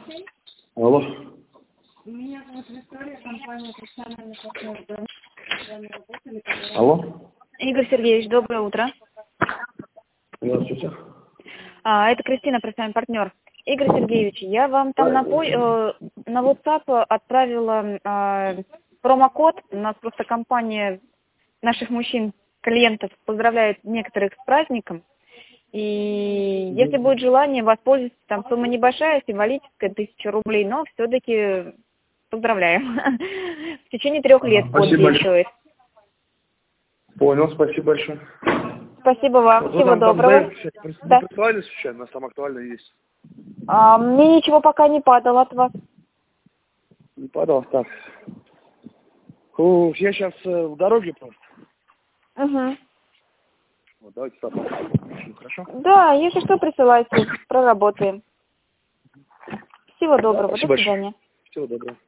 Алло. Меня зовут Виктория, компания «Профессиональный партнер». С вами работали, Алло. Игорь Сергеевич, доброе утро. Здравствуйте. Это Кристина, профессиональный партнер. Игорь Сергеевич, я вам там на WhatsApp отправила промокод. У нас просто компания наших мужчин, клиентов, поздравляет некоторых с праздником. И если будет желание, воспользуйтесь, там сумма небольшая, символическая, 1000 рублей, но все-таки поздравляем. В течение 3 лет код действует. Понял, спасибо большое. Спасибо вам, всего доброго. Да. Прислали случайно, у нас там актуально есть. Мне ничего пока не падало от вас. Не падал, так. Я сейчас в дороге просто. Угу. Вот, давайте так. Хорошо? Да, если что, присылайте, проработаем. Всего доброго, Спасибо до свидания. Всего доброго.